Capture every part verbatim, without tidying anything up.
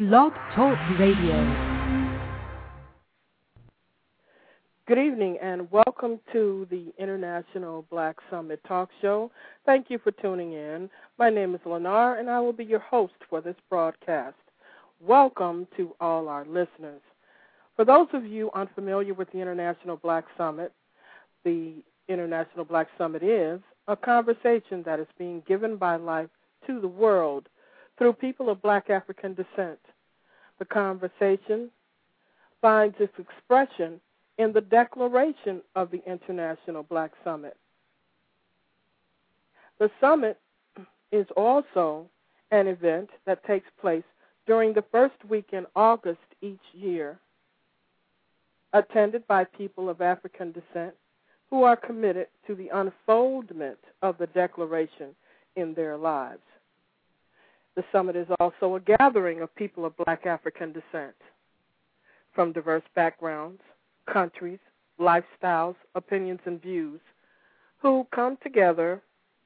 Blog Talk Radio. Good evening and welcome to the International Black Summit Talk Show. Thank you for tuning in. My name is Lennar and I will be your host for this broadcast. Welcome to all our listeners. For those of you unfamiliar with the International Black Summit, the International Black Summit is a conversation that is being given by life to the world through people of Black African descent. The conversation finds its expression in the declaration of the International Black Summit. The summit is also an event that takes place during the first week in August each year, attended by people of African descent who are committed to the unfoldment of the declaration in their lives. The summit is also a gathering of people of Black African descent from diverse backgrounds, countries, lifestyles, opinions, and views who come together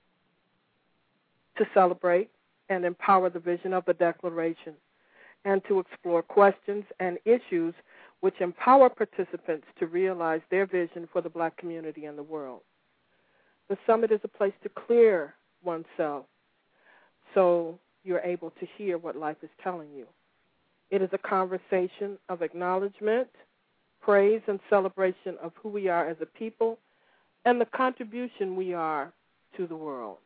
to celebrate and empower the vision of the Declaration and to explore questions and issues which empower participants to realize their vision for the Black community and the world. The summit is a place to clear oneself so you're able to hear what life is telling you. It is a conversation of acknowledgement, praise, and celebration of who we are as a people and the contribution we are to the world.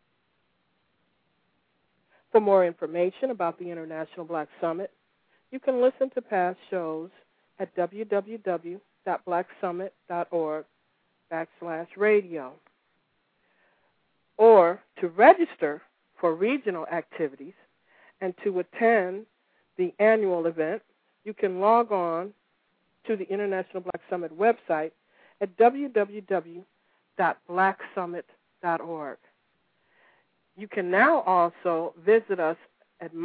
For more information about the International Black Summit, you can listen to past shows at www.blacksummit.org backslash radio. Or to register for regional activities and to attend the annual event, you can log on to the International Black Summit website at w w w dot black summit dot org. You can now also visit us at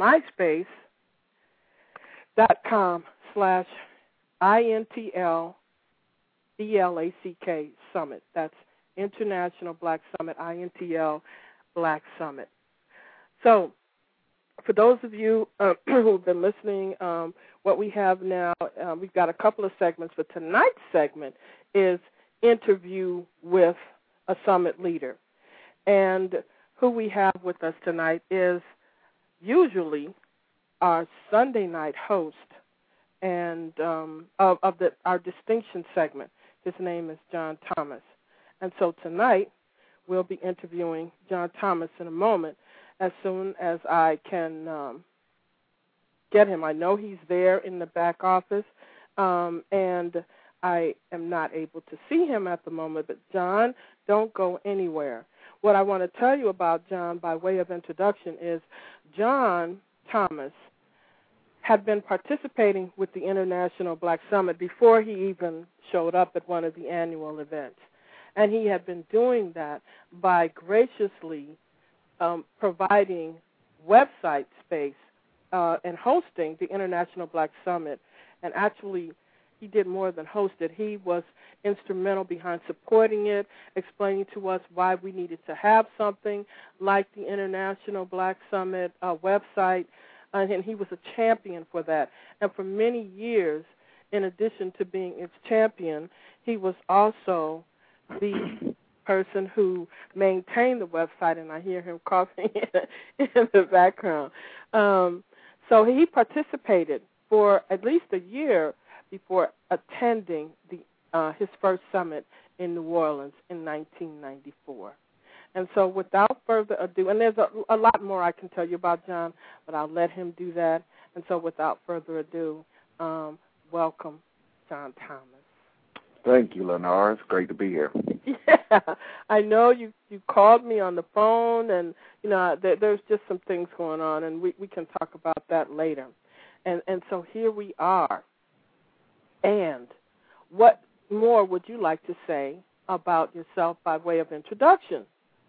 myspace.com slash INTL BLACK Summit. That's International Black Summit, I N T L Black Summit. So, for those of you uh, who've been listening, um, what we have now, uh, we've got a couple of segments, but tonight's segment is interview with a summit leader. And who we have with us tonight is usually our Sunday night host and um, of, of the, our distinction segment. His name is John Thomas. And so tonight we'll be interviewing John Thomas in a moment as soon as I can um, get him. I know he's there in the back office, um, and I am not able to see him at the moment. But, John, don't go anywhere. What I want to tell you about John by way of introduction is John Thomas had been participating with the International Black Summit before he even showed up at one of the annual events. And he had been doing that by graciously um, providing website space uh, and hosting the International Black Summit. And actually, he did more than host it. He was instrumental behind supporting it, explaining to us why we needed to have something like the International Black Summit uh, website, uh, and he was a champion for that. And for many years, in addition to being its champion, he was also the person who maintained the website, and I hear him coughing in, in the background. Um, so he participated for at least a year before attending the uh, his first summit in New Orleans in nineteen ninety-four. And so without further ado, and there's a, a lot more I can tell you about John, but I'll let him do that. And so without further ado, um, welcome, John Thomas. Thank you, Lennar. It's great to be here. Yeah, I know you, you called me on the phone, and, you know, there, there's just some things going on, and we, we can talk about that later. And and so here we are. And what more would you like to say about yourself by way of introduction?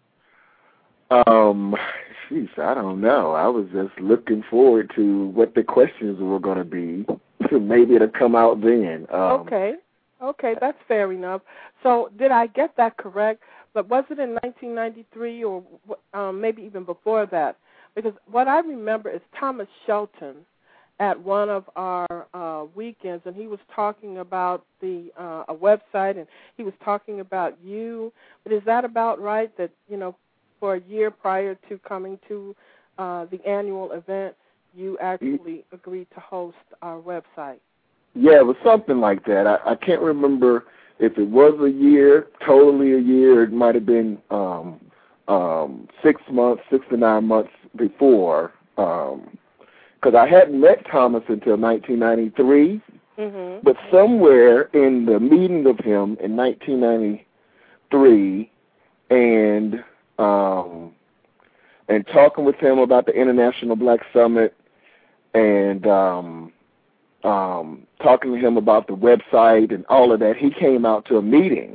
Um, geez, I don't know. I was just looking forward to what the questions were going to be. Maybe it'll come out then. Um, okay. Okay, that's fair enough. So did I get that correct? But was it in nineteen ninety-three or um, maybe even before that? Because what I remember is Thomas Shelton at one of our uh, weekends, and he was talking about the uh, a website, and he was talking about you. But is that about right? That you know, for a year prior to coming to uh, the annual event, you actually agreed to host our website. Yeah, it was something like that. I, I can't remember if it was a year, totally a year. It might have been um, um, six months, six to nine months before. Um, Because I hadn't met Thomas until nineteen ninety-three, mm-hmm. but somewhere in the meeting of him in nineteen ninety-three and um, and talking with him about the International Black Summit and um, um, talking to him about the website and all of that, he came out to a meeting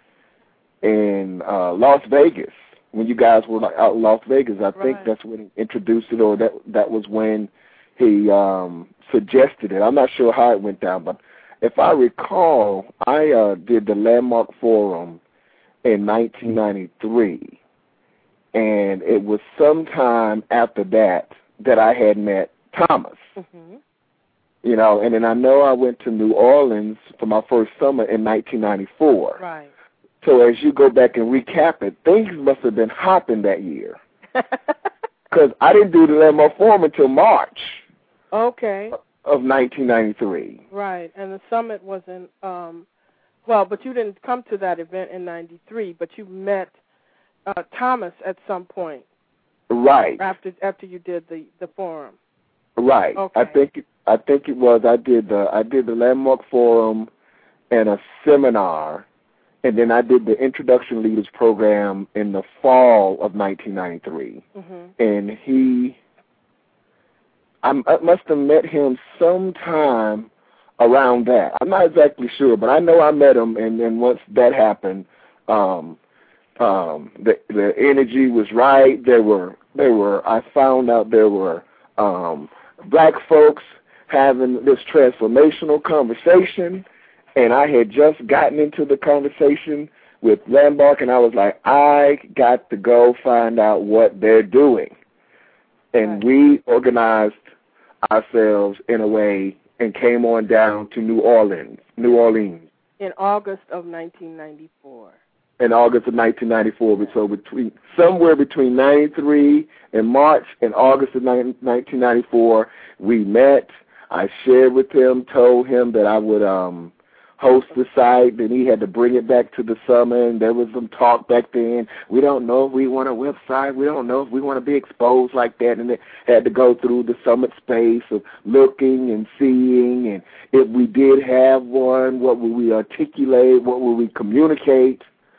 in uh, Las Vegas when you guys were out in Las Vegas. I right. think that's when he introduced it, or that that was when he um, suggested it. I'm not sure how it went down, but if I recall, I uh, did the Landmark Forum in nineteen ninety-three, and it was sometime after that that I had met Thomas. Mm-hmm. You know, and then I know I went to New Orleans for my first summer in nineteen ninety-four. Right. So as you go back and recap it, things must have been hopping that year. Because I didn't do the Landmark Forum until March. Okay. Of nineteen ninety-three. Right, and the summit wasn't, um, well, but you didn't come to that event in ninety-three, but you met uh, Thomas at some point. Right. After after you did the, the forum. Right. Okay. I think it, I think it was I did the I did the Landmark Forum and a seminar, and then I did the Introduction Leaders Program in the fall of nineteen ninety-three. Mm-hmm. And he. I must have met him sometime around that. I'm not exactly sure, but I know I met him, and then once that happened, um, um, the the energy was right. There were there were. I found out there were um, black folks having this transformational conversation, and I had just gotten into the conversation with Landmark, and I was like, I got to go find out what they're doing, and right. we organized ourselves in a way and came on down to New Orleans, New Orleans. In August of nineteen ninety-four. In August of nineteen ninety-four, yeah. So between somewhere between ninety-three and March and August of nineteen ninety-four, we met. I shared with him, told him that I would um, host the site, and he had to bring it back to the summit, and there was some talk back then. We don't know if we want a website. We don't know if we want to be exposed like that, and it had to go through the summit space of looking and seeing, and if we did have one, what would we articulate, what would we communicate?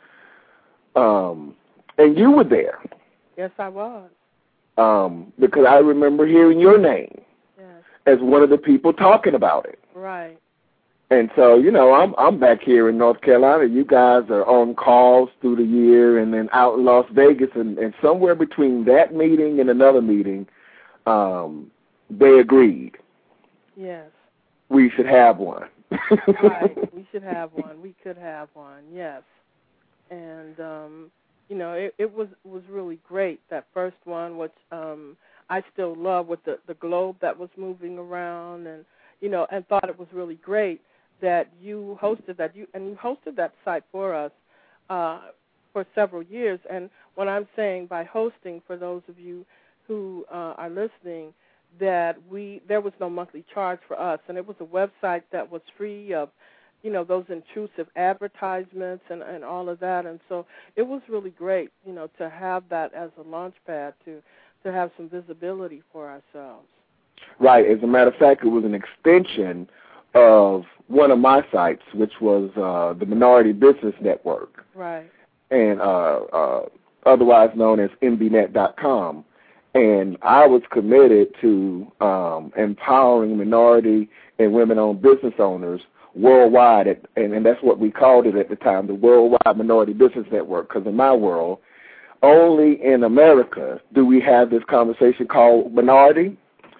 Um, and you were there. Yes, I was. Um, because I remember hearing your name yes. as one of the people talking about it. Right. And so, you know, I'm I'm back here in North Carolina. You guys are on calls through the year and then out in Las Vegas. And, and somewhere between that meeting and another meeting, um, they agreed. Yes. We should have one. Right. We should have one. We could have one, yes. And, um, you know, it, it was was really great, that first one, which um, I still love with the, the globe that was moving around and, you know, and thought it was really great that you hosted that, you and you hosted that site for us uh, for several years. And when I'm saying by hosting, for those of you who uh, are listening, that we there was no monthly charge for us, and it was a website that was free of, you know, those intrusive advertisements and, and all of that. And so it was really great, you know, to have that as a launch pad to to have some visibility for ourselves. Right. As a matter of fact, it was an extension of one of my sites, which was uh, the Minority Business Network. Right. And uh, uh, otherwise known as M B net dot com. And I was committed to um, empowering minority and women-owned business owners worldwide, at, and, and that's what we called it at the time, the Worldwide Minority Business Network, because in my world, only in America do we have this conversation called minority.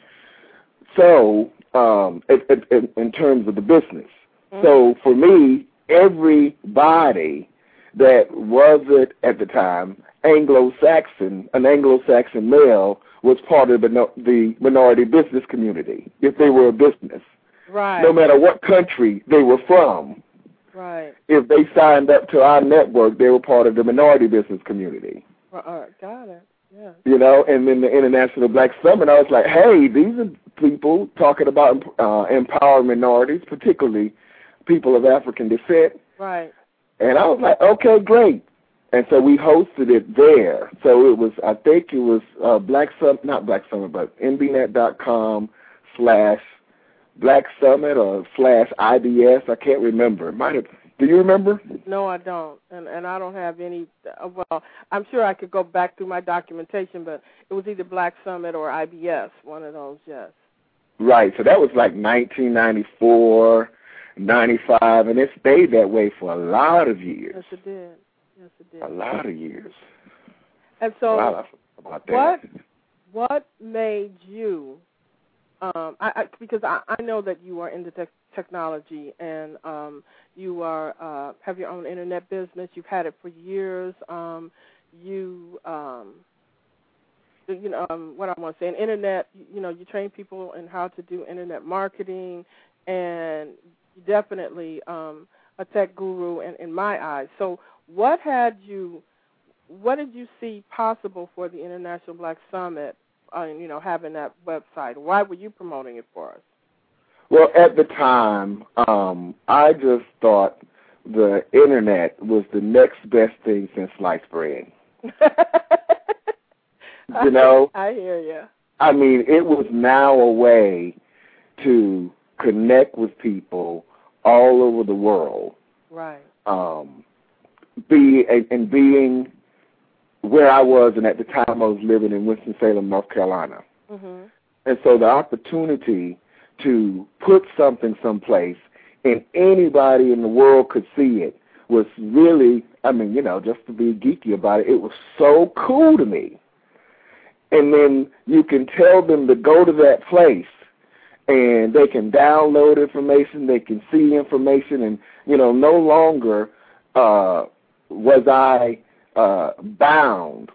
So, um, it, it, it, in terms of the business. Mm-hmm. So, for me, everybody that wasn't, at the time, Anglo-Saxon, an Anglo-Saxon male was part of the, the minority business community, if they were a business. Right. No matter what country they were from. Right. If they signed up to our network, they were part of the minority business community. Uh, got it. Yeah. You know, and then the International Black Summit, I was like, hey, these are people talking about uh, empowering minorities, particularly people of African descent. Right. And I was like, okay, great. And so we hosted it there. So it was, I think it was uh, Black Summit, not Black Summit, but N B net dot com slash Black Summit or slash I B S. I can't remember. Might have. Do you remember? No, I don't, and and I don't have any. Uh, well, I'm sure I could go back through my documentation, but it was either Black Summit or I B S, one of those. Yes. Right. So that was like nineteen ninety-four, ninety-five, and it stayed that way for a lot of years. Yes, it did. Yes, it did. A lot of years. And so, wow, about that. what what made you? Um, I, I, because I, I know that you are into te- technology and um, you are uh, have your own internet business. You've had it for years. Um, you, um, you know, um, what I want to say, in internet. You know, you train people in how to do internet marketing, and definitely um, a tech guru in, in my eyes. So, what had you? What did you see possible for the International Black Summit? Uh, you know, having that website. Why were you promoting it for us? Well, at the time, um, I just thought the internet was the next best thing since sliced bread. You know? I hear you. I mean, it was now a way to connect with people all over the world. Right. Um, be and, and being where I was, and at the time I was living in Winston-Salem, North Carolina. Mm-hmm. And so the opportunity to put something someplace and anybody in the world could see it was really, I mean, you know, just to be geeky about it, it was so cool to me. And then you can tell them to go to that place and they can download information, they can see information, and, you know, no longer uh, was I Uh, bound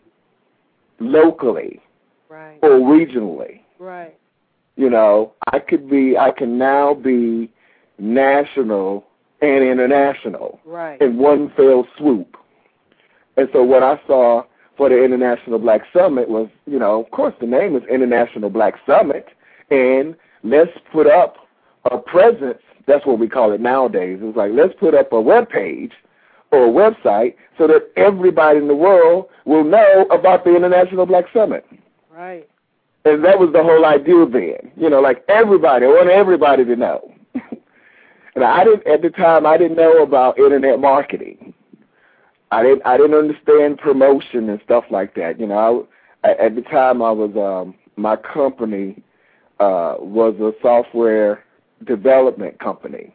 locally right. or regionally. Right. You know, I could be, I can now be national and international right. in one fell swoop. And so what I saw for the International Black Summit was, you know, of course the name is International Black Summit, and let's put up a presence. That's what we call it nowadays. It's like, let's put up a web page or a website so that everybody in the world will know about the International Black Summit. Right. And that was the whole idea then. You know, like everybody, I want everybody to know. And I didn't, at the time, I didn't know about internet marketing. I didn't, I didn't understand promotion and stuff like that. You know, I, at the time I was, um, my company uh, was a software development company.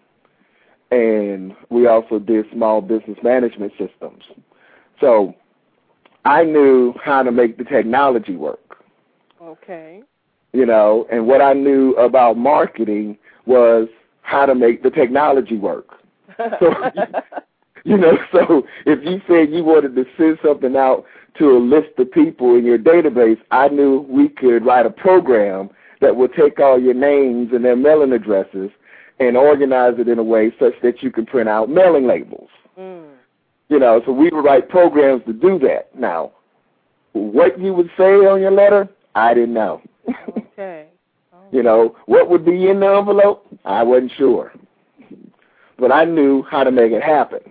And we also did small business management systems. So I knew how to make the technology work. Okay. You know, and what I knew about marketing was how to make the technology work. So, you know, so if you said you wanted to send something out to a list of people in your database, I knew we could write a program that would take all your names and their mailing addresses and organize it in a way such that you can print out mailing labels. Mm. You know, so we would write programs to do that. Now, what you would say on your letter, I didn't know. Okay. Oh. You know, what would be in the envelope, I wasn't sure. But I knew how to make it happen.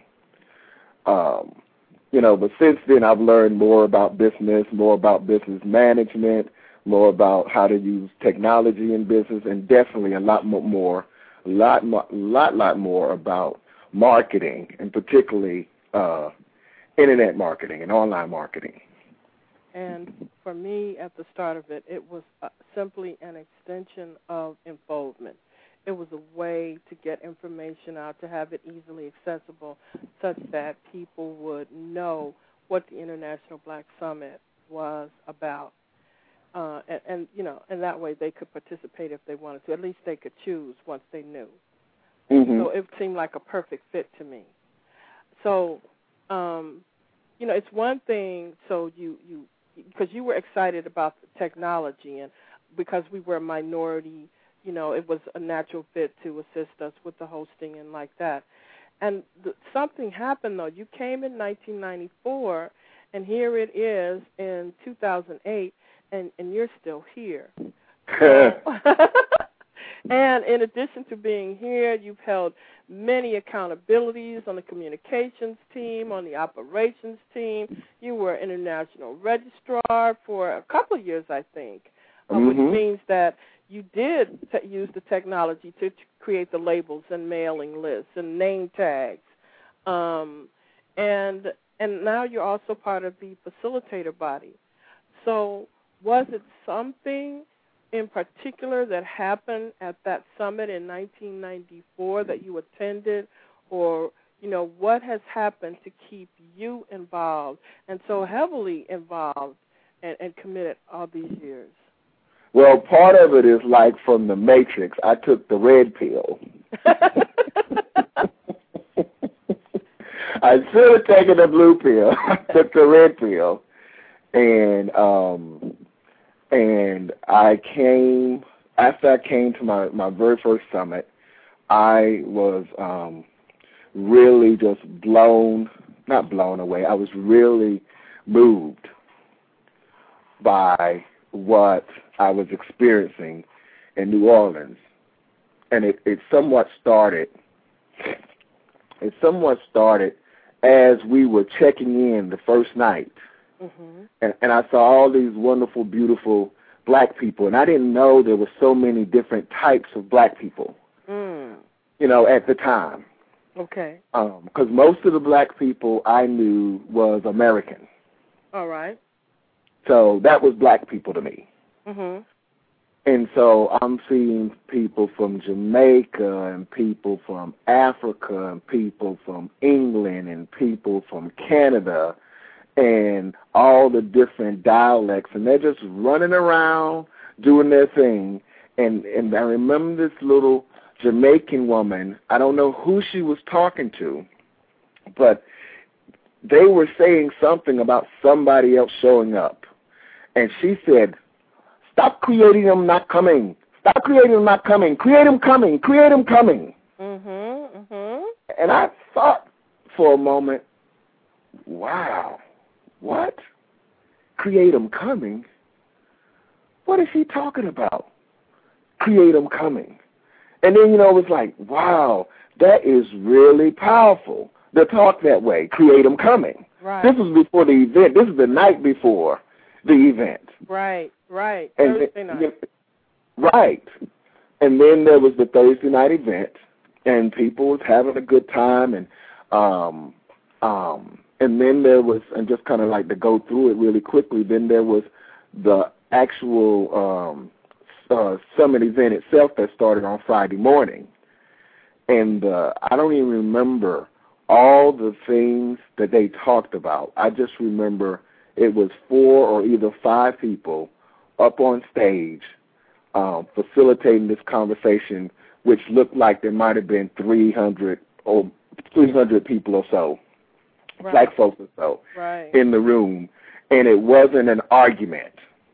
Um, you know, but since then I've learned more about business, more about business management, more about how to use technology in business, and definitely a lot more a lot, lot, lot more about marketing, and particularly uh, internet marketing and online marketing. And for me, at the start of it, it was uh, simply an extension of Enfoldment. It was a way to get information out, to have it easily accessible, such that people would know what the International Black Summit was about. Uh, and, and, you know, and that way they could participate if they wanted to. At least they could choose once they knew. Mm-hmm. So it seemed like a perfect fit to me. So um, you know, it's one thing. So you you because you were excited about the technology, and because we were a minority, you know, it was a natural fit to assist us with the hosting and like that. And the, something happened, though. You came in nineteen ninety-four, and here it is in two thousand eight, and, and you're still here. So, and in addition to being here, you've held many accountabilities on the communications team, on the operations team. You were international registrar for a couple of years, I think, mm-hmm. uh, which means that you did t- use the technology to, to create the labels and mailing lists and name tags. Um, and and now you're also part of the facilitator body. So was it something in particular that happened at that summit in nineteen ninety-four that you attended, or, you know, what has happened to keep you involved and so heavily involved and, and committed all these years? Well, part of it is like from the Matrix. I took the red pill. I should have taken the blue pill. I took the red pill, and um, and I came after I came to my, my very first summit. I was um, really just blown, not blown away. I was really moved by what I was experiencing in New Orleans, and it, it somewhat started. It somewhat started as we were checking in the first night, mm-hmm. and, and I saw all these wonderful, beautiful black people, and I didn't know there were so many different types of black people, mm. you know, at the time. Okay. Because um, most of the black people I knew was American. All right. So that was black people to me. Mm-hmm. And so I'm seeing people from Jamaica and people from Africa and people from England and people from Canada and all the different dialects, and they're just running around doing their thing. And, and I remember this little Jamaican woman, I don't know who she was talking to, but they were saying something about somebody else showing up. And she said, "Stop creating them not coming. Stop creating them not coming. Create them coming. Create them coming." Mm-hmm, mm-hmm. And I thought for a moment, wow, what? Create them coming? What is she talking about? Create them coming. And then, you know, it was like, wow, that is really powerful to talk that way, create them coming. Right. This was before the event. This is the night before the event. Right, right. And Thursday night. Right. And then there was the Thursday night event, and people was having a good time, and um, um, and then there was, and just kind of like to go through it really quickly, then there was the actual um, uh, summit event itself that started on Friday morning. And uh, I don't even remember all the things that they talked about. I just remember it was four or either five people up on stage um, facilitating this conversation, which looked like there might have been three hundred or three hundred people or so, right. black folks or so, right. in the room, and it wasn't an argument,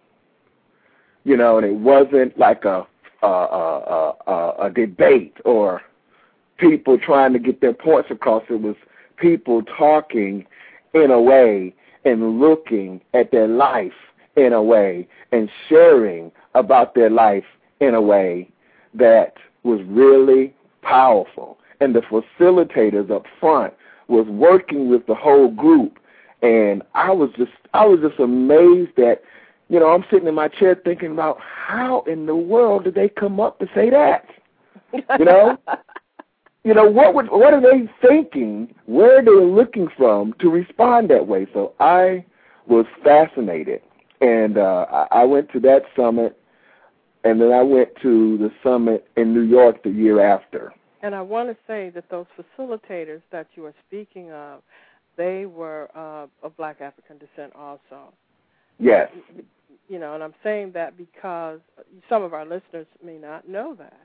you know, and it wasn't like a a, a, a, a debate or people trying to get their points across. It was people talking in a way and looking at their life in a way and sharing about their life in a way that was really powerful. And the facilitators up front was working with the whole group, and I was just I was just amazed that, you know, I'm sitting in my chair thinking about how in the world did they come up to say that? You know? You know, what would, what are they thinking? Where are they looking from to respond that way? So I was fascinated, and uh, I, I went to that summit, and then I went to the summit in New York the year after. And I want to say that those facilitators that you are speaking of, they were uh, of black African descent also. Yes. You know, and I'm saying that because some of our listeners may not know that.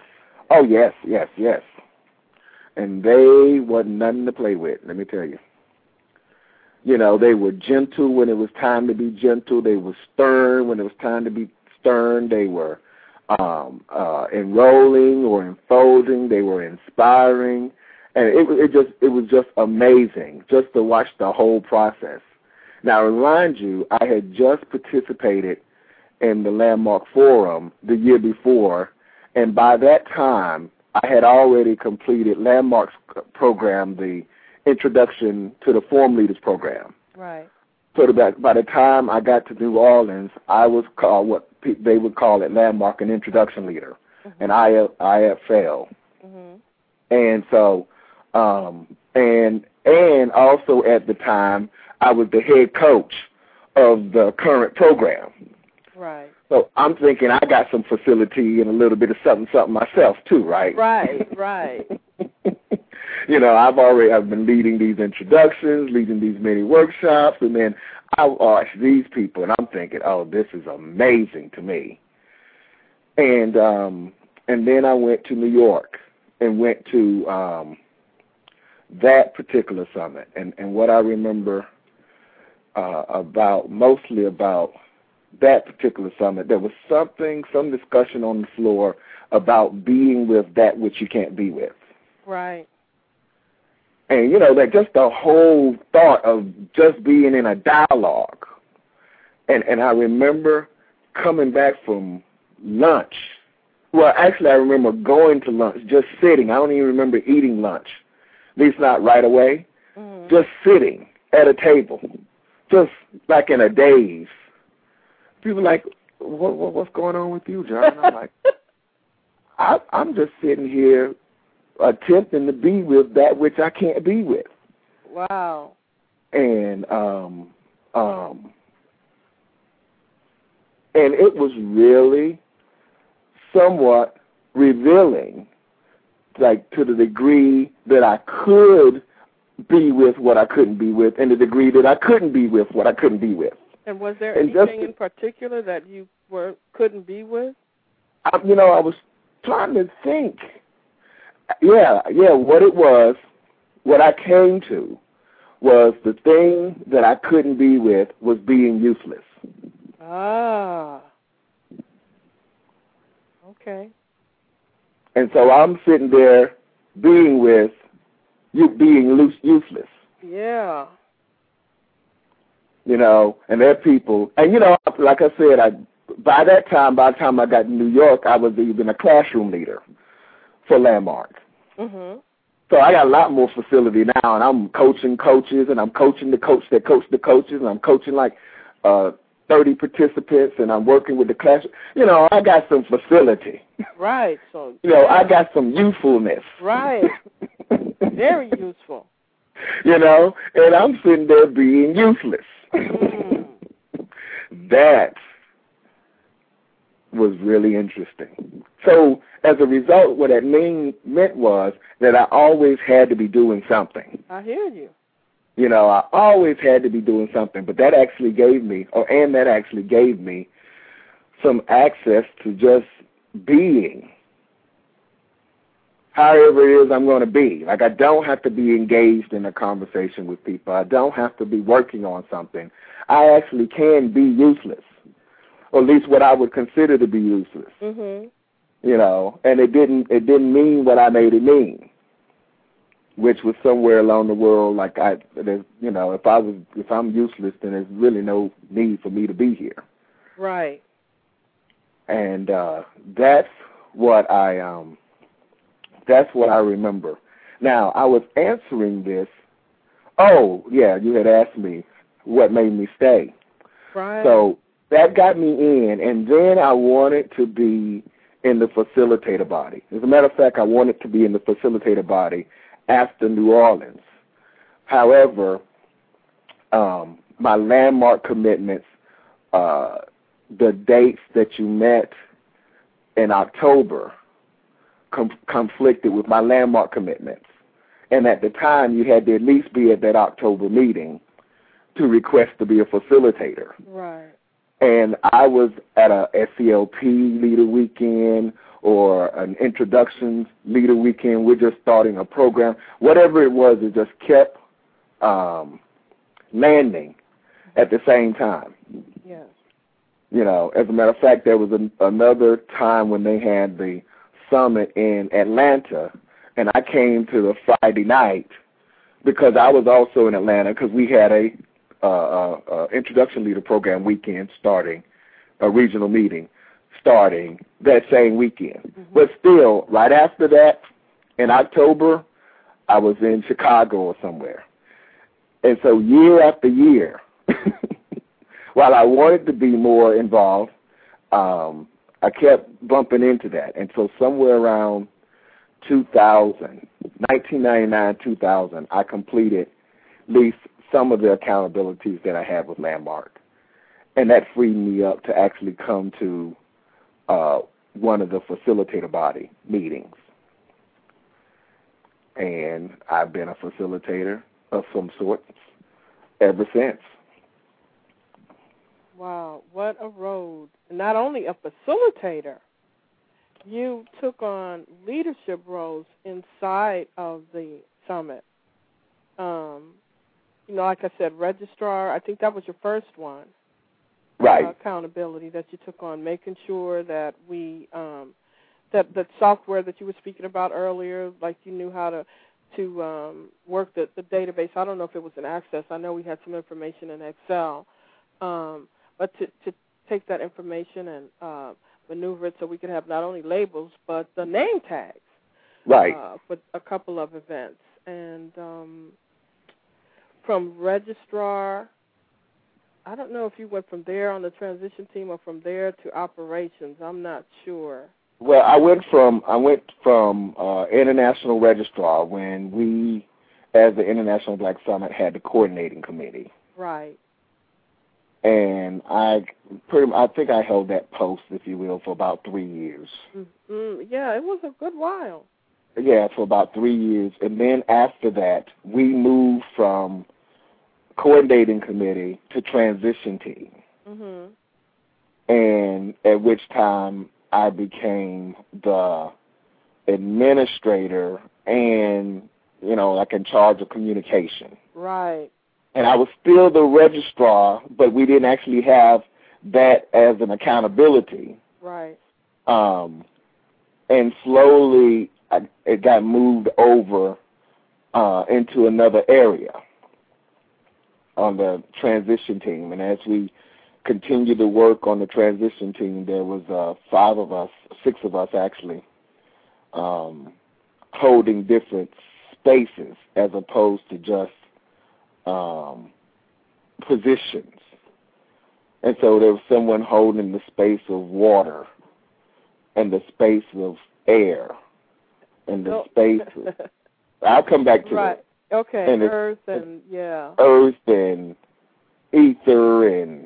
Oh, yes, yes, yes. And they wasn't nothing to play with, let me tell you. You know, they were gentle when it was time to be gentle. They were stern when it was time to be stern. They were um, uh, enrolling or enfolding. They were inspiring, and it, it just it was just amazing just to watch the whole process. Now, I remind you, I had just participated in the Landmark Forum the year before, and by that time, I had already completed Landmark's program, the Introduction to the Forum Leaders Program. Right. So that by the time I got to New Orleans, I was called what they would call at Landmark an introduction leader, mm-hmm. and I I had failed. Mm-hmm. And so, um, and and also at the time, I was the head coach of the current program. Right. So I'm thinking I got some facility and a little bit of something, something myself too, right? Right, right. You know, I've already I've been leading these introductions, leading these many workshops, and then I watch these people, and I'm thinking, oh, this is amazing to me. And um, and then I went to New York and went to um, that particular summit, and and what I remember uh, about mostly about that particular summit, there was something, some discussion on the floor about being with that which you can't be with. Right. And, you know, that just the whole thought of just being in a dialogue. And and I remember coming back from lunch. Well, actually, I remember going to lunch, just sitting. I don't even remember eating lunch, at least not right away. Mm-hmm. Just sitting at a table, just like in a daze. People are like, what, what, what's going on with you, John? I'm like, I, I'm just sitting here attempting to be with that which I can't be with. Wow. And um, um, and it was really somewhat revealing, like to the degree that I could be with what I couldn't be with, and the degree that I couldn't be with what I couldn't be with. And was there and anything just, in particular that you were couldn't be with? I, you know, I was trying to think. Yeah, yeah, what it was, what I came to was the thing that I couldn't be with was being useless. Ah. Okay. And so I'm sitting there being with you being loose, useless. Yeah. You know, and there are people, and you know, like I said, I by that time, by the time I got to New York, I was even a classroom leader for Landmark. Mm-hmm. So I got a lot more facility now, and I'm coaching coaches, and I'm coaching the coach that coach the coaches, and I'm coaching like uh, thirty participants, and I'm working with the class. You know, I got some facility. Right. So you know, I got some usefulness. Right. Very useful. You know, and I'm sitting there being useless. Mm. That was really interesting. So as a result, what that mean, meant was that I always had to be doing something. I hear you. You know, I always had to be doing something, but that actually gave me, or and that actually gave me some access to just being. However it is I'm going to be. Like, I don't have to be engaged in a conversation with people. I don't have to be working on something. I actually can be useless, or at least what I would consider to be useless. Mm-hmm. You know, and it didn't it didn't mean what I made it mean, which was somewhere along the world. Like I, there's, you know, if I was if I'm useless, then there's really no need for me to be here. Right. And uh, that's what I um. That's what I remember. Now, I was answering this. Oh, yeah, you had asked me what made me stay. Right. So that got me in, and then I wanted to be in the facilitator body. As a matter of fact, I wanted to be in the facilitator body after New Orleans. However, um, my Landmark commitments, uh, the dates that you met in October, Com- conflicted with my Landmark commitments. And at the time, you had to at least be at that October meeting to request to be a facilitator. Right. And I was at a S C L P leader weekend or an introductions leader weekend. We're just starting a program. Whatever it was, it just kept, um, landing at the same time. Yes. You know, as a matter of fact, there was an, another time when they had the summit in Atlanta, and I came to the Friday night because I was also in Atlanta because we had a uh, uh, uh, introduction leader program weekend starting, a regional meeting starting that same weekend. Mm-hmm. But still, right after that, in October, I was in Chicago or somewhere. And so year after year, while I wanted to be more involved, um, I kept bumping into that. And so somewhere around two thousand, nineteen ninety-nine, two thousand, I completed at least some of the accountabilities that I had with Landmark. And that freed me up to actually come to uh, one of the facilitator body meetings. And I've been a facilitator of some sorts ever since. Wow, what a road. Not only a facilitator, you took on leadership roles inside of the summit. Um, you know, like I said, registrar, I think that was your first one. Right. Uh, accountability that you took on, making sure that we, um, that that software that you were speaking about earlier, like you knew how to to um, work the, the database. I don't know if it was in Access. I know we had some information in Excel. Um, but to, to take that information and uh, maneuver it so we could have not only labels but the name tags. Right. Uh, for a couple of events. And um, from registrar, I don't know if you went from there on the transition team or from there to operations. I'm not sure. Well, I went from I went from uh, international registrar when we, as the International Black Summit, had the coordinating committee. Right. And I pretty I think I held that post, if you will, for about three years. Mm-hmm. Yeah, it was a good while. Yeah, for about three years. And then after that, we moved from coordinating committee to transition team. Mm-hmm. And at which time I became the administrator and, you know, like in charge of communication. Right. And I was still the registrar, but we didn't actually have that as an accountability. Right. Um, and slowly I, it got moved over uh, into another area on the transition team. And as we continued to work on the transition team, there was uh, five of us, six of us actually, um, holding different spaces as opposed to just um, positions. And so there was someone holding the space of water and the space of air and the oh. space of, I'll come back to right. it. Okay, and earth and, yeah. Earth and ether and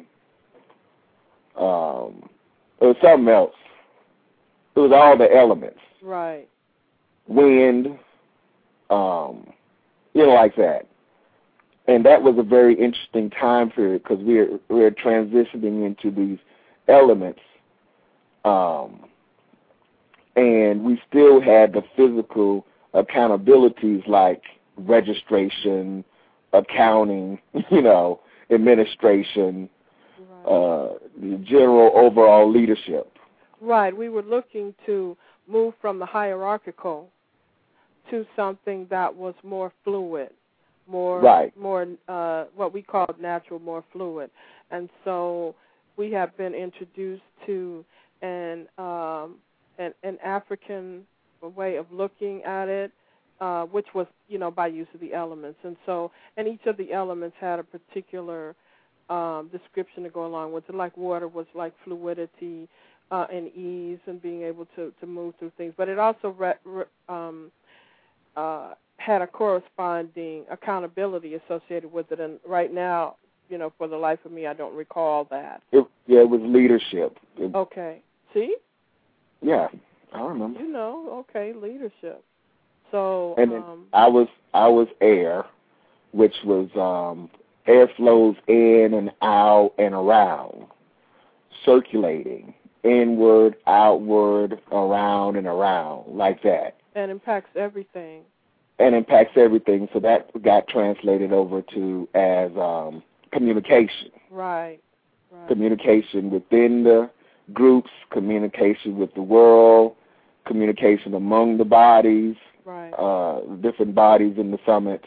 um, it was something else. It was all the elements. Right. Wind, um, you know, like that. And that was a very interesting time period because we're we're transitioning into these elements, um, and we still had the physical accountabilities like registration, accounting, you know, administration, right. uh, the general overall leadership. Right. We were looking to move from the hierarchical to something that was more fluid. More, right. more, uh, what we call natural, more fluid, and so we have been introduced to an um, an, an African way of looking at it, uh, which was, you know, by use of the elements, and so, and each of the elements had a particular um, description to go along with it. Like water was like fluidity uh, and ease and being able to, to move through things, but it also re- re- um, uh, had a corresponding accountability associated with it, and right now, you know, for the life of me, I don't recall that. It, yeah, it was leadership. It, okay. See? Yeah, I remember. You know, okay, leadership. So, and um, I was I was air, which was um, air flows in and out and around, circulating, inward, outward, around and around, like that. and impacts everything. and impacts everything. So that got translated over to as um, communication. Right. Right. Communication within the groups, communication with the world, communication among the bodies, right. uh, different bodies in the summit.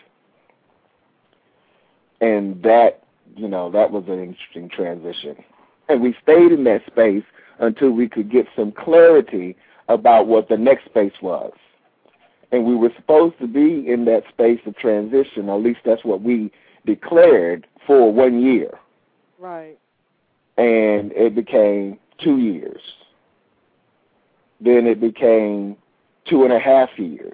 And that, you know, that was an interesting transition. And we stayed in that space until we could get some clarity about what the next space was. And we were supposed to be in that space of transition, or at least that's what we declared, for one year. Right. And it became two years. Then it became two and a half years.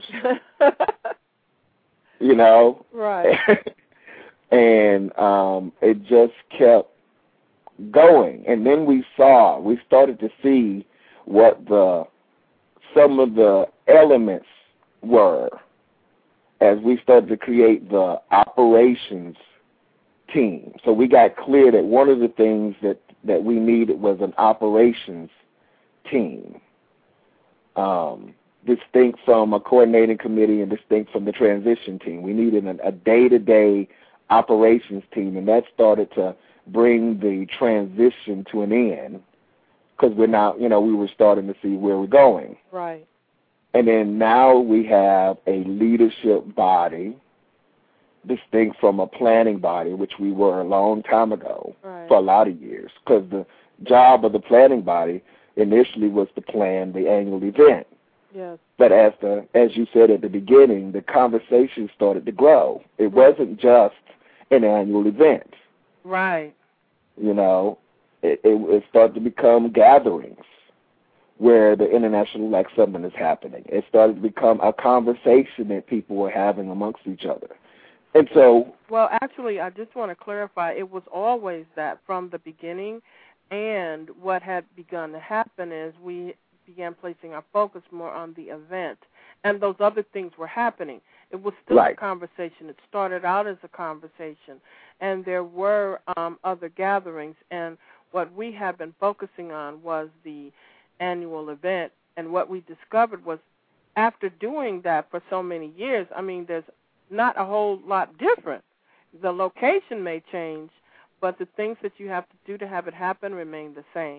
You know? Right. And um, it just kept going. And then we saw, we started to see what the some of the elements were as we started to create the operations team. So we got clear that one of the things that, that we needed was an operations team, um, distinct from a coordinating committee and distinct from the transition team. We needed an, a day-to-day operations team, and that started to bring the transition to an end because we're now, you know, we were starting to see where we're going. Right. And then now we have a leadership body distinct from a planning body, which we were a long time ago, right. for a lot of years, because the job of the planning body initially was to plan the annual event. Yes. But as the as you said at the beginning, the conversation started to grow. It right. wasn't just an annual event. Right. You know, it, it, it started to become gatherings where the International Black Summit is happening. It started to become a conversation that people were having amongst each other. And so... Well, actually, I just want to clarify, it was always that from the beginning, and what had begun to happen is we began placing our focus more on the event, and those other things were happening. It was still right. a conversation. It started out as a conversation, and there were um, other gatherings, and what we had been focusing on was the annual event, and what we discovered was after doing that for so many years, I mean, there's not a whole lot different. The location may change, but the things that you have to do to have it happen remain the same.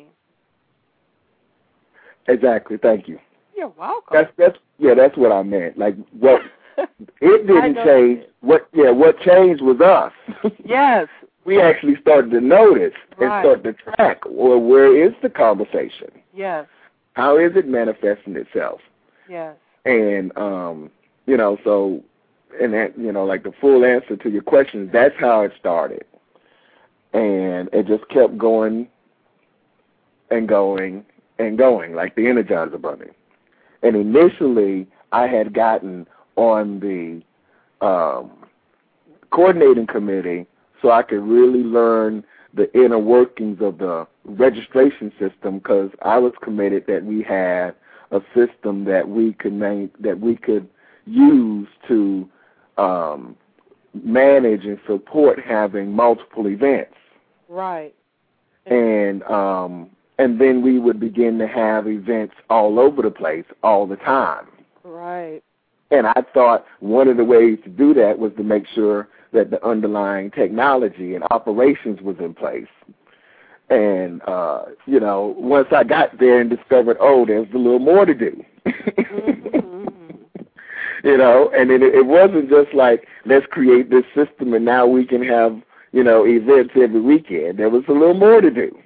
Exactly. Thank you. You're welcome. That's that's yeah. That's what I meant. Like what it didn't change. What yeah. What changed was us. Yes. We actually started to notice right. and started to track. Well, where is the conversation? Yes. How is it manifesting itself? Yes. And um, you know, so and that you know, like the full answer to your question, that's how it started, and it just kept going and going and going, like the Energizer Bunny. And initially, I had gotten on the um, coordinating committee so I could really learn the inner workings of the registration system, because I was committed that we had a system that we could make, that we could use to um, manage and support having multiple events. Right. And um, and then we would begin to have events all over the place all the time. Right. And I thought one of the ways to do that was to make sure that the underlying technology and operations was in place. And, uh, you know, once I got there and discovered, oh, there's a little more to do. Mm-hmm. You know, and it, it wasn't just like, let's create this system and now we can have, you know, events every weekend. There was a little more to do.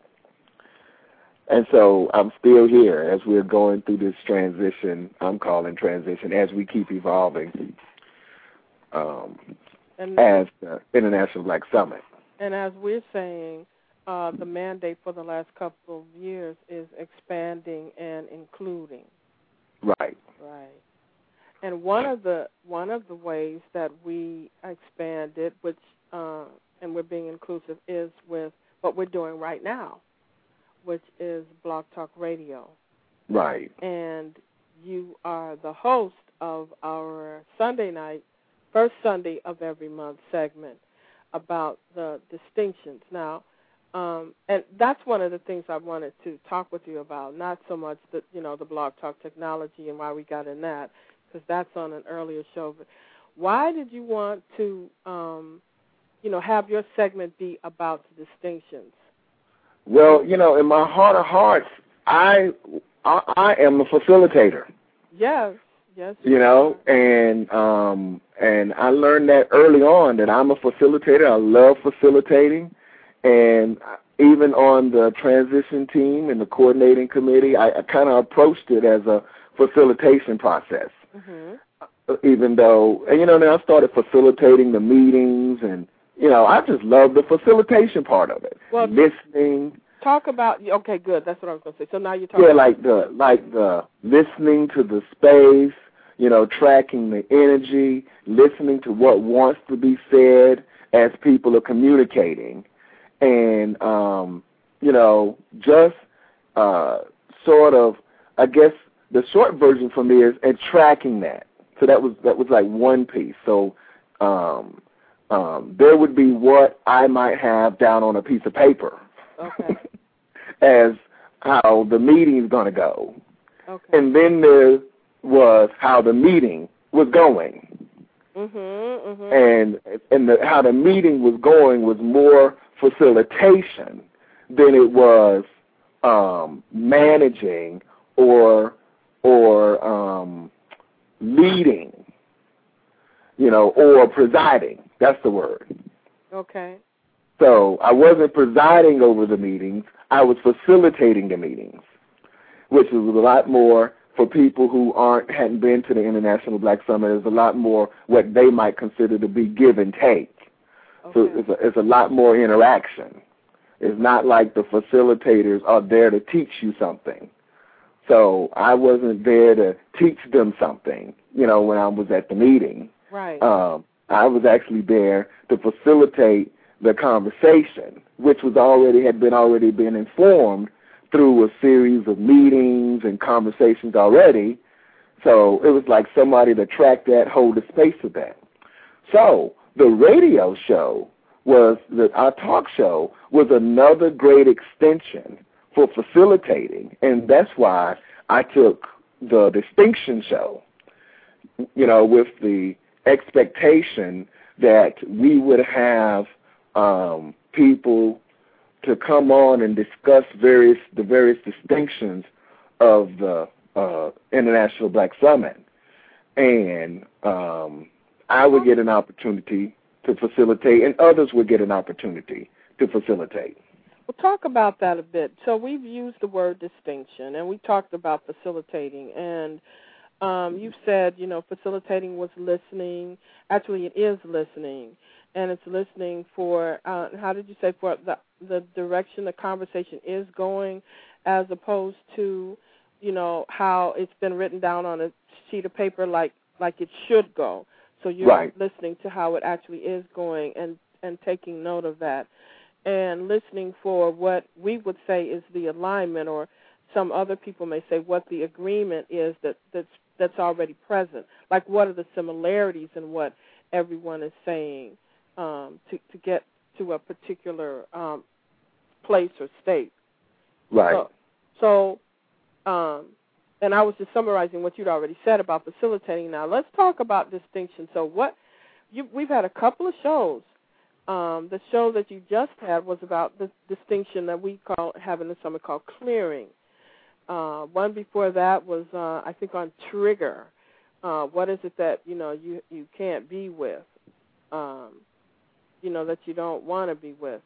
And so I'm still here as we're going through this transition, I'm calling transition, as we keep evolving um, and, as the International Black Summit. And as we're saying, uh, the mandate for the last couple of years is expanding and including. Right. Right. And one of the one of the ways that we expanded, which uh, and we're being inclusive, is with what we're doing right now, which is Blog Talk Radio. Right. And you are the host of our Sunday night, first Sunday of every month segment about the distinctions. Now, um, and that's one of the things I wanted to talk with you about, not so much the, you know, the Blog Talk technology and why we got in that, because that's on an earlier show. But why did you want to, um, you know, have your segment be about the distinctions? Well, you know, in my heart of hearts, I I, I am a facilitator. Yes, yes. You know, and um, and I learned that early on that I'm a facilitator. I love facilitating, and even on the transition team and the coordinating committee, I, I kind of approached it as a facilitation process. Mm-hmm. Even though, and, you know, then I started facilitating the meetings, and you know, I just love the facilitation part of it. Well, listening. Talk about okay, good. That's what I was going to say. So now you're talking. Yeah, like the like the listening to the space. You know, tracking the energy, listening to what wants to be said as people are communicating. And, um, you know, just uh, sort of, I guess the short version for me is and tracking that. So that was that was like one piece. So um, um, there would be what I might have down on a piece of paper, okay, as how the meeting is going to go. Okay. And then there was how the meeting was going. Mm-hmm, mm-hmm. And and the, how the meeting was going was more facilitation than it was um, managing or or um, leading, you know, or presiding. That's the word. Okay. So I wasn't presiding over the meetings. I was facilitating the meetings, which is a lot more for people who aren't hadn't been to the International Black Summit. Is a lot more what they might consider to be give and take. Okay. So it's a, it's a lot more interaction. It's not like the facilitators are there to teach you something. So I wasn't there to teach them something, you know, when I was at the meeting. Right. Um, I was actually there to facilitate the conversation, which was already had been already been informed through a series of meetings and conversations already. So it was like somebody to track that, hold the space of that. So the radio show was, the, our talk show was another great extension for facilitating, and that's why I took the distinction show, you know, with the expectation that we would have um, people to come on and discuss various the various distinctions of the uh, International Black Summit, and um, I would get an opportunity to facilitate, and others would get an opportunity to facilitate. Well, talk about that a bit. So we've used the word distinction, and we talked about facilitating, and um, you've said, you know, facilitating was listening. Actually, it is listening, and it's listening for, uh, how did you say, for the, the direction the conversation is going, as opposed to, you know, how it's been written down on a sheet of paper like, like it should go. So you're right. listening to how it actually is going and, and taking note of that, and listening for what we would say is the alignment, or some other people may say what the agreement is that, that's, that's already present. Like, what are the similarities in what everyone is saying um, to, to get to a particular um, place or state. Right. So, so um, and I was just summarizing what you'd already said about facilitating. Now, let's talk about distinction. So what you, we've had a couple of shows. Um, the show that you just had was about the distinction that we call have in the summer called clearing. Uh, one before that was, uh, I think, on trigger. Uh, what is it that, you know, you, you can't be with, um, you know, that you don't want to be with.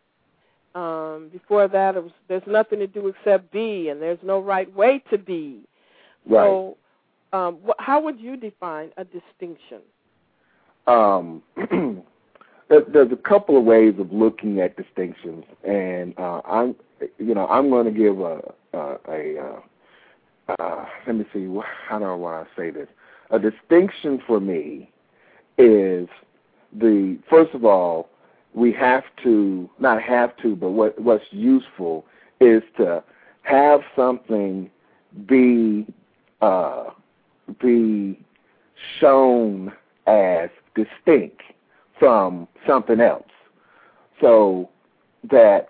Um, before that, it was there's nothing to do except be, and there's no right way to be. Right. So um, wh- how would you define a distinction? Um, there's a couple of ways of looking at distinctions, and uh, I'm, you know, I'm going to give a, a, a uh, uh, let me see, how do I want to say this? A distinction for me is the, first of all, we have to, not have to, but what, what's useful is to have something be uh, be shown as distinct from something else, so that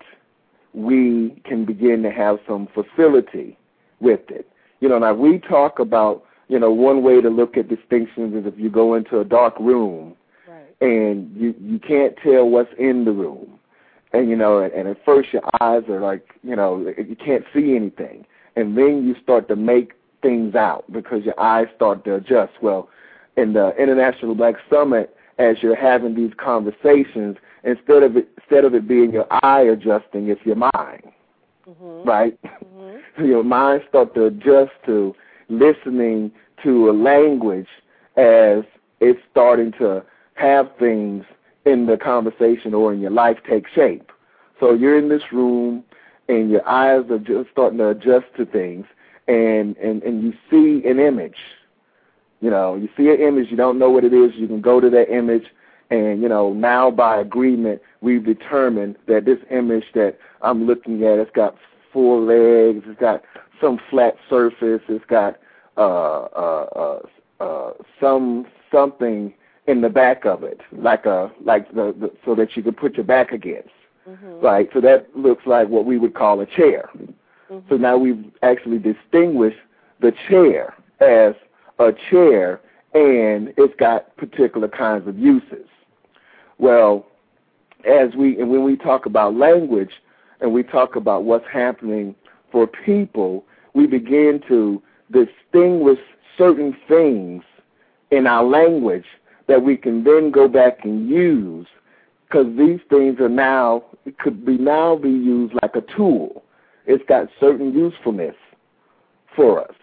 we can begin to have some facility with it. You know, now we talk about you know, one way to look at distinctions is if you go into a dark room right. and you, you can't tell what's in the room. And, you know, and, and at first your eyes are like, you know, you can't see anything. And then you start to make things out because your eyes start to adjust. Well, in the International Black Summit, as you're having these conversations, instead of it, instead of it being your eye adjusting, it's your mind, mm-hmm. right? Mm-hmm. So your mind start to adjust to listening to a language as it's starting to have things in the conversation or in your life take shape. So you're in this room and your eyes are just starting to adjust to things, and, and, and you see an image. You know, you see an image, you don't know what it is, you can go to that image, and, you know, now by agreement, we've determined that this image that I'm looking at, it's got four legs, it's got some flat surface, it's got uh, uh, uh, uh, some something in the back of it, like a like the, the so that you can put your back against, mm-hmm. right? So that looks like what we would call a chair. Mm-hmm. So now we've actually distinguished the chair as a chair, and it's got particular kinds of uses. Well, as we and when we talk about language and we talk about what's happening for people, we begin to distinguish certain things in our language that we can then go back and use, because these things are now, it could be now be used like a tool. It's got certain usefulness for us.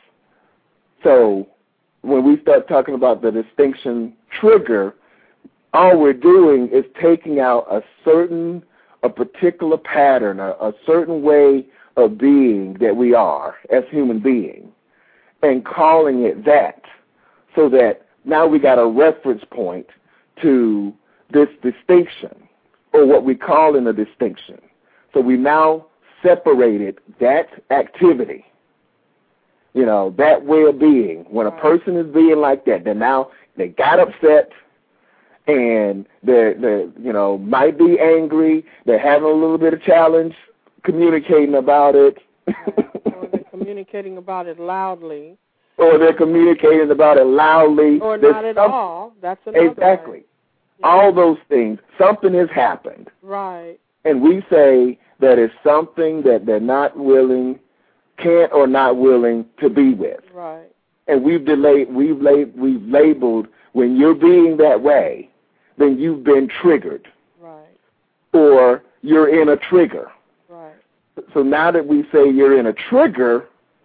So when we start talking about the distinction trigger, all we're doing is taking out a certain, a particular pattern, a, a certain way of being that we are as human beings, and calling it that, so that now we got a reference point to this distinction, or what we call in a distinction. So we now separated that activity, you know, that way of being. When a person is being like that, then now they got upset, and they're, they're, you know, might be angry. They're having a little bit of challenge communicating about it. Or they're communicating about it loudly. Or they're communicating about it loudly. Or There's not at some, all. That's another Exactly. way. Yeah. All those things. Something has happened. Right. And we say that it's something that they're not willing, can't or not willing to be with. Right. And we've delayed, we've, lab, we've labeled, when you're being that way, then you've been triggered. Right. Or you're in a trigger. Right. So now that we say you're in a trigger,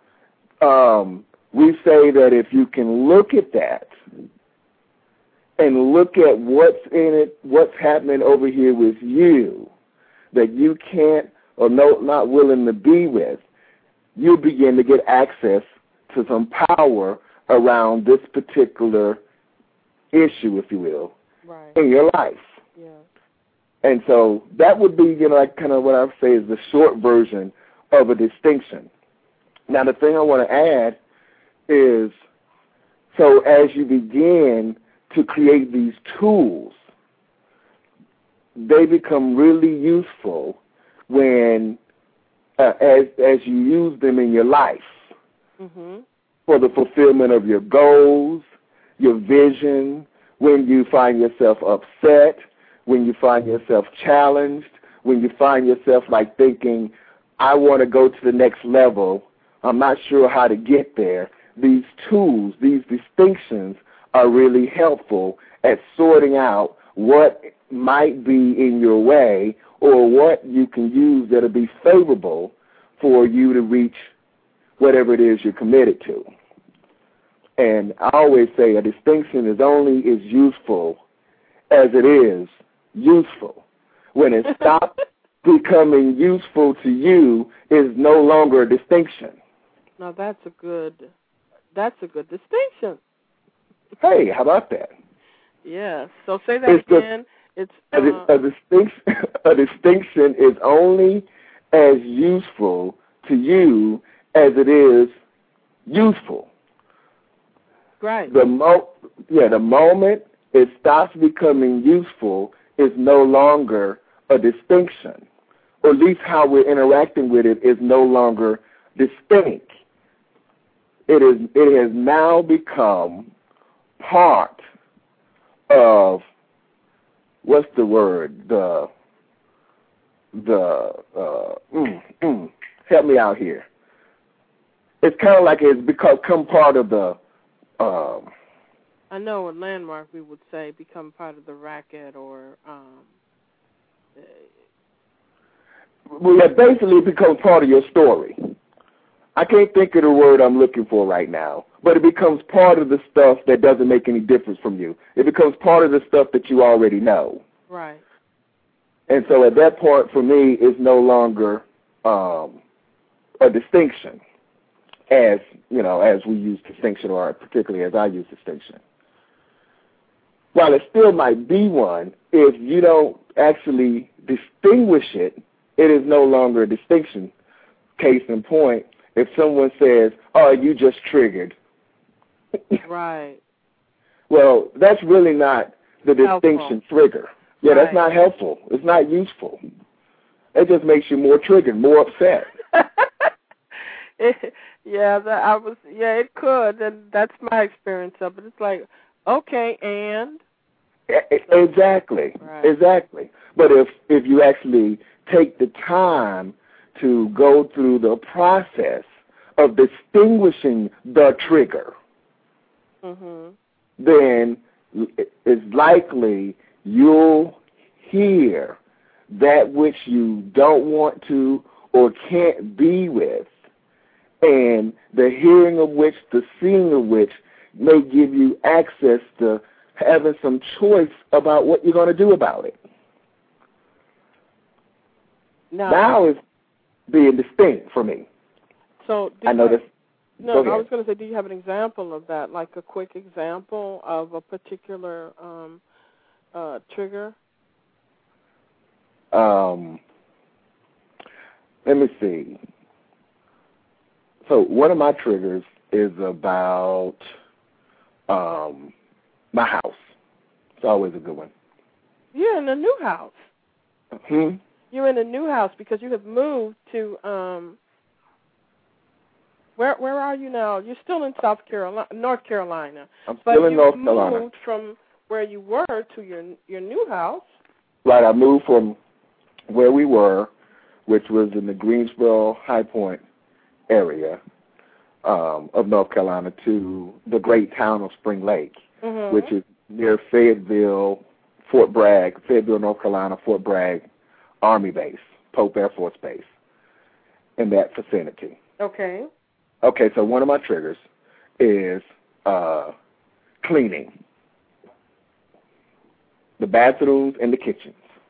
um, we say that if you can look at that and look at what's in it, what's happening over here with you, that you can't or no, not willing to be with, you begin to get access to some power around this particular issue, if you will, right. in your life. Yeah. And so that would be, you know, like kind of what I would say is the short version of a distinction. Now, the thing I want to add is, so as you begin to create these tools, they become really useful when, uh, as as you use them in your life, mm-hmm. for the fulfillment of your goals, your vision, when you find yourself upset, when you find yourself challenged, when you find yourself like thinking, I want to go to the next level, I'm not sure how to get there. These tools, these distinctions are really helpful at sorting out what might be in your way or what you can use that'll be favorable for you to reach whatever it is you're committed to. And I always say a distinction is only as useful as it is useful. When it stops becoming useful to you, is no longer a distinction. Now that's a good, that's a good distinction. Hey, how about that? Yes. So say that it's again. Just, it's a, uh, a distinction. A distinction is only as useful to you as it is useful. Right. The mo- yeah, the moment it stops becoming useful is no longer a distinction, or at least how we're interacting with it is no longer distinct. it is it has now become part of, what's the word, the the uh, mm, mm, help me out here. It's kind of like it's become part of the. Um, I know a landmark, we would say, become part of the racket, or um, well, it basically becomes part of your story. I can't think of the word I'm looking for right now, but it becomes part of the stuff that doesn't make any difference from you. It becomes part of the stuff that you already know. Right. And so at that point, for me, it's no longer um, a distinction, as you know, as we use distinction, or particularly as I use distinction. While it still might be one, if you don't actually distinguish it, it is no longer a distinction. Case in point, if someone says, "Oh, you just triggered," right? Well, that's really not the distinction Helpful. trigger. Yeah, right. That's not helpful. It's not useful. It just makes you more triggered, more upset. it, yeah, that I was. Yeah, it could, and that's my experience of it. It's like, okay, and exactly, right. exactly. But if if you actually take the time to go through the process of distinguishing the trigger, mm-hmm. then it's likely you'll hear that which you don't want to or can't be with, and the hearing of which, the seeing of which, may give you access to having some choice about what you're going to do about it. Now, now is being distinct for me. So I know this. No, I was going to say, do you have an example of that, like a quick example of a particular um, uh, trigger? Um, let me see. So one of my triggers is about um, my house. It's always a good one. You're in a new house. Hmm? You're in a new house because you have moved to, um, where where are you now? You're still in South Carolina, North Carolina. I'm still but in North Carolina. But you moved from where you were to your your new house. Right, I moved from where we were, which was in the Greensboro, High Point area um, of North Carolina, to the great town of Spring Lake, mm-hmm. which is near Fayetteville, Fort Bragg, Fayetteville, North Carolina, Fort Bragg Army Base, Pope Air Force Base, in that vicinity. Okay. Okay, so one of my triggers is uh, cleaning the bathrooms and the kitchens,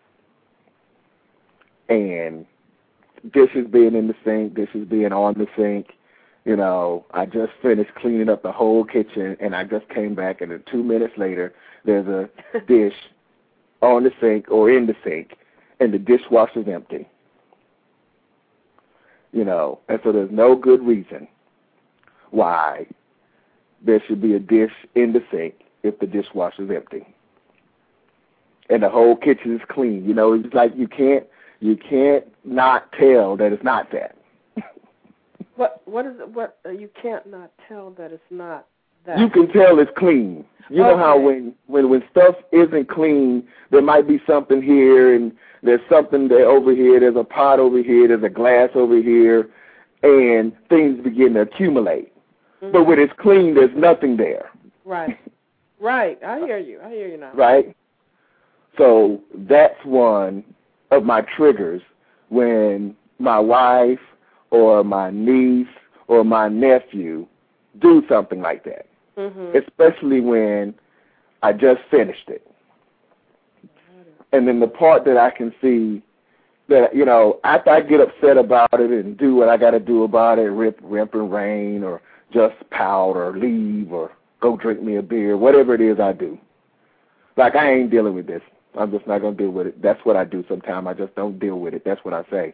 and dishes being in the sink, dishes being on the sink. You know, I just finished cleaning up the whole kitchen, and I just came back, and then two minutes later, there's a dish on the sink or in the sink, and the dishwasher's empty. You know, and so there's no good reason why there should be a dish in the sink if the dishwasher's empty. And the whole kitchen is clean. You know, it's like you can't you can't not tell that it's not that. What what is it, what uh, you can't not tell that it's not that. You can tell it's clean. You okay. know how when, when when stuff isn't clean, there might be something here, and there's something there over here, there's a pot over here, there's a glass over here, and things begin to accumulate. Mm-hmm. But when it's clean, there's nothing there. Right. Right. I hear you. I hear you now. Right? So that's one of my triggers when my wife or my niece or my nephew do something like that, mm-hmm. especially when I just finished it. And then the part that I can see that, you know, after I get upset about it and do what I got to do about it, rip, rip and rain, or just pout or leave or go drink me a beer, whatever it is I do. Like, I ain't dealing with this. I'm just not going to deal with it. That's what I do sometimes. I just don't deal with it. That's what I say.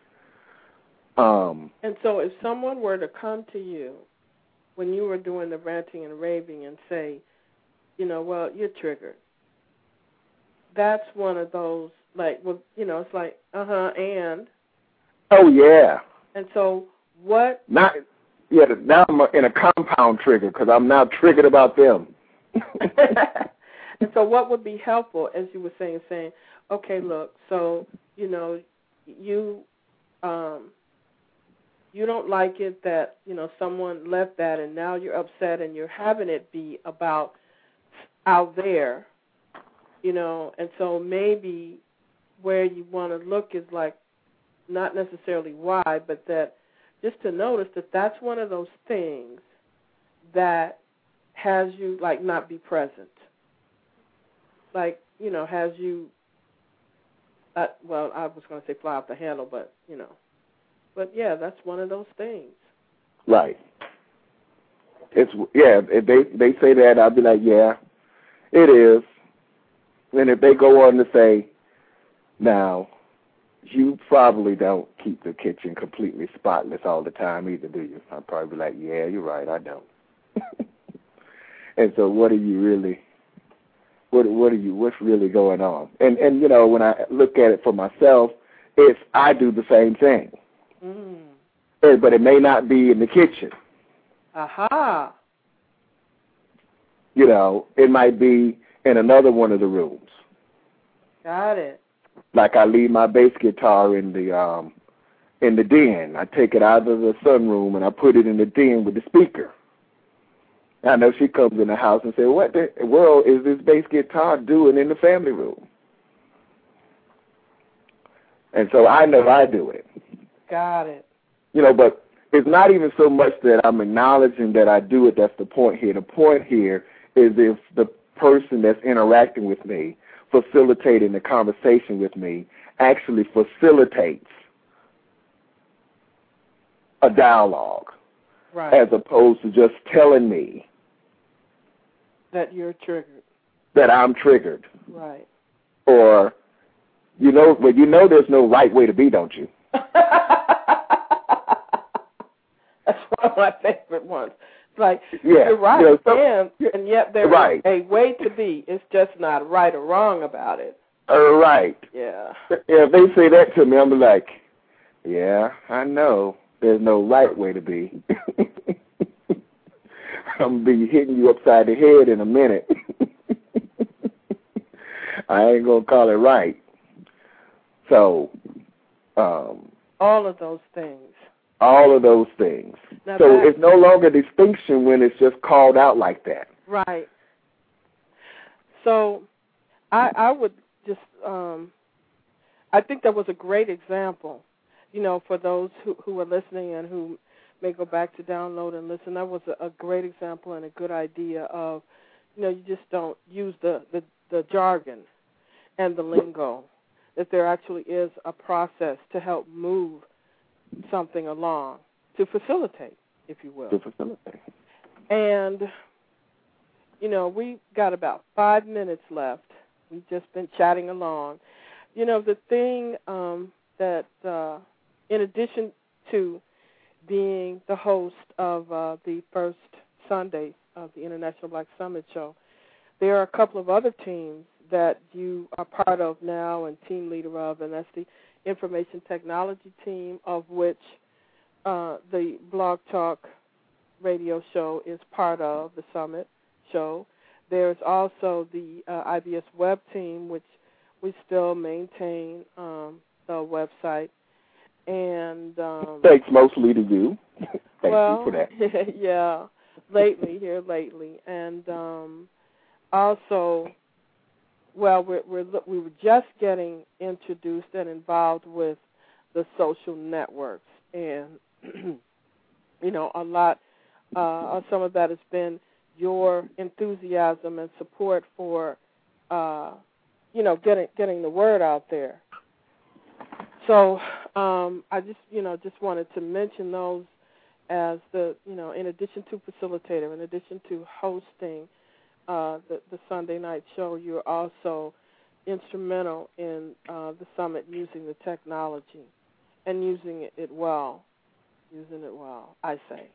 Um, and so if someone were to come to you when you were doing the ranting and raving and say, you know, well, you're triggered, that's one of those, like, well, you know, it's like, uh-huh, and. Oh, yeah. And so what? Not Yeah, now I'm in a compound trigger because I'm now triggered about them. And so what would be helpful, as you were saying, saying, okay, look, so, you know, you um, you don't like it that, you know, someone left that and now you're upset and you're having it be about out there, you know, and so maybe where you want to look is like not necessarily why, but that just to notice that that's one of those things that has you, like, not be present. Like, you know, has you, uh, well, I was going to say fly off the handle, but, you know. But, yeah, that's one of those things. Right. It's yeah, if they, they say that, I'll be like, yeah, it is. And if they go on to say, now, you probably don't keep the kitchen completely spotless all the time either, do you? I'd probably be like, yeah, you're right, I don't. And so what are you really, what what are you, what's really going on? And, and you know, when I look at it for myself, it's I do the same thing. Mm. But it may not be in the kitchen. Aha. You know, it might be in another one of the rooms. Got it. Like I leave my bass guitar in the um, in the den. I take it out of the sunroom and I put it in the den with the speaker. I know she comes in the house and says, what the world is this bass guitar doing in the family room? And so I know I do it. Got it. You know, but it's not even so much that I'm acknowledging that I do it. That's the point here. The point here is if the person that's interacting with me, facilitating the conversation with me, actually facilitates a dialogue, right, as opposed to just telling me that you're triggered, that I'm triggered, right? Or you know, well, you know, there's no right way to be, don't you? That's one of my favorite ones. It's like, yeah, you're right, you know, so, and, and yet there right. is a way to be. It's just not right or wrong about it. Uh, right. Yeah. Yeah, if they say that to me, I'm like, yeah, I know there's no right way to be. I'm going to be hitting you upside the head in a minute. I ain't going to call it right. So, um, all of those things. All of those things. Now so that, it's no longer distinction when it's just called out like that. Right. So I, I would just, um, I think that was a great example, you know, for those who, who are listening and who may go back to download and listen. That was a, a great example and a good idea of, you know, you just don't use the, the, the jargon and the lingo, that there actually is a process to help move something along, to facilitate, if you will. To facilitate. And, you know, we got about five minutes left. We've just been chatting along. You know, the thing um, that, uh, in addition to being the host of uh, the first Sunday of the International Black Summit Show, there are a couple of other teams that you are part of now and team leader of, and that's the Information Technology team, of which uh, the Blog Talk radio show is part of, the Summit show. There's also the uh, I B S Web team, which we still maintain um, the website. And um, thanks mostly to you. Thank well, you for that. yeah, lately, here lately. And um, also, well, we're, we're, we were just getting introduced and involved with the social networks. And, you know, a lot, uh, some of that has been your enthusiasm and support for, uh, you know, getting getting the word out there. So um, I just, you know, just wanted to mention those as the, you know, in addition to facilitator, in addition to hosting uh, the, the Sunday night show, you're also instrumental in uh, the summit using the technology and using it, it well, using it well, I say.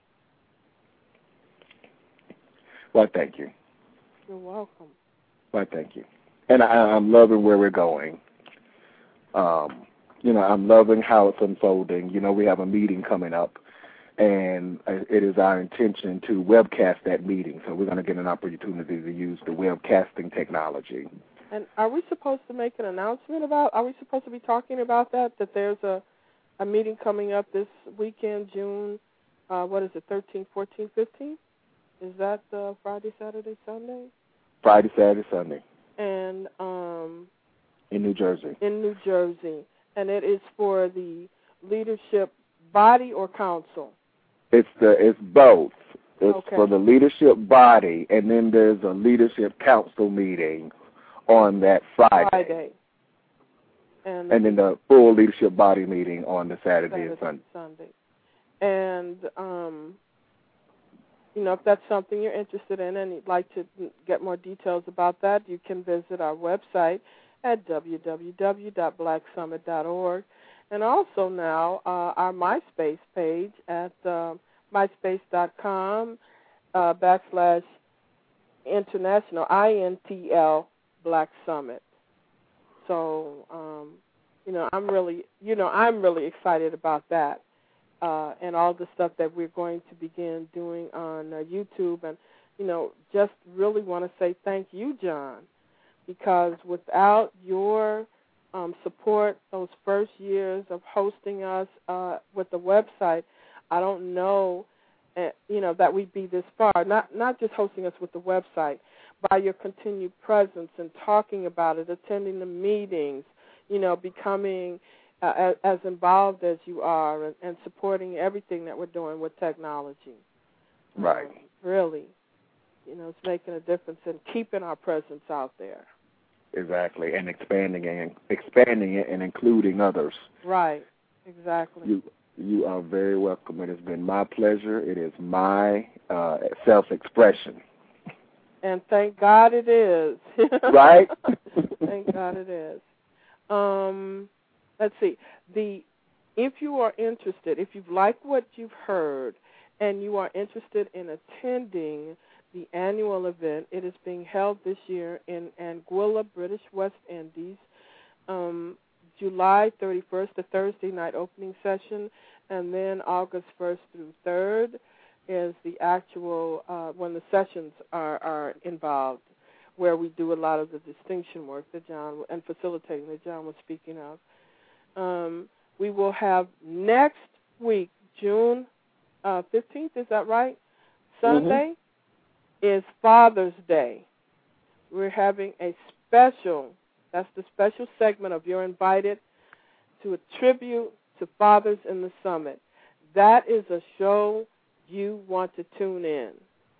Well, thank you. You're welcome. Well, thank you. And I, I'm loving where we're going. Um, you know, I'm loving how it's unfolding. You know, we have a meeting coming up and it is our intention to webcast that meeting. So we're going to get an opportunity to use the webcasting technology. And are we supposed to make an announcement about, are we supposed to be talking about that, that there's a, a meeting coming up this weekend, June, uh, what is it, thirteenth, fourteenth, fifteenth? Is that uh, Friday, Saturday, Sunday? Friday, Saturday, Sunday. And um, in New Jersey. In New Jersey. And it is for the leadership body or council? It's the it's both. It's okay. for the leadership body, and then there's a leadership council meeting on that Friday. Friday. And, and then the full leadership body meeting on the Saturday, Saturday and Sunday. Sunday. And, um, you know, if that's something you're interested in and you'd like to get more details about that, you can visit our website at w w w dot black summit dot org. And also now uh, our MySpace page at uh, myspace.com uh, backslash international, I N T L, Black Summit. So, um, you know, I'm really, you know, I'm really excited about that uh, and all the stuff that we're going to begin doing on uh, YouTube. And, you know, just really want to say thank you, John, because without your um, support those first years of hosting us uh, with the website, I don't know, uh, you know, that we'd be this far. Not not just hosting us with the website, by your continued presence and talking about it, attending the meetings, you know, becoming uh, as, as involved as you are and, and supporting everything that we're doing with technology. Right. Um, really, you know, it's making a difference in keeping our presence out there. Exactly, and expanding and expanding it and including others. Right, exactly. You you are very welcome. It has been my pleasure. It is my uh, self-expression. And thank God it is. Right? Thank God it is. Um, let's see. The if you are interested, if you've liked what you've heard, and you are interested in attending the annual event, it is being held this year in Anguilla, British West Indies, um, July thirty-first, the Thursday night opening session, and then August first through third is the actual, uh, when the sessions are, are involved, where we do a lot of the distinction work that John, and facilitating that John was speaking of. Um, we will have next week, June uh, fifteenth, is that right? Sunday mm-hmm. is Father's Day. We're having a special, that's the special segment of You're Invited to a tribute to Fathers in the Summit. That is a show you want to tune in.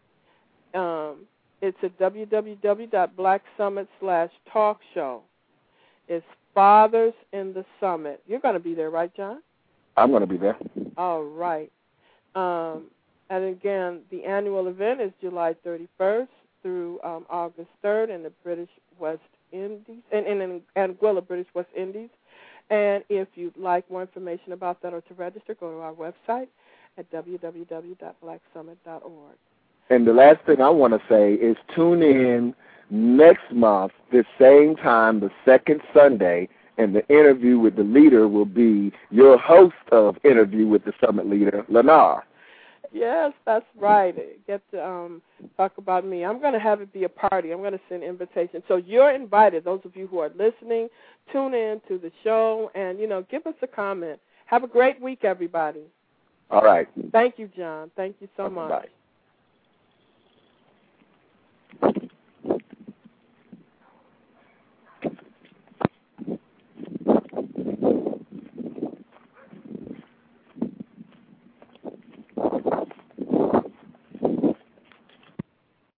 Um, it's at w w w dot black summit slash talk show. It's Fathers in the Summit. You're going to be there, right, John? I'm going to be there. All right. Um, and again, the annual event is July thirty-first through um, August third in the British West Indies, in, in, in Anguilla, British West Indies. And if you'd like more information about that or to register, go to our website at w w w dot black summit dot org. And the last thing I want to say is tune in next month, this same time, the second Sunday, and the interview with the leader will be your host of Interview with the Summit Leader, Lennar. Yes, that's right. Get to um, talk about me. I'm going to have it be a party. I'm going to send invitations. So you're invited, those of you who are listening, tune in to the show and, you know, give us a comment. Have a great week, everybody. All right. Thank you, John. Thank you so Okay, much. bye.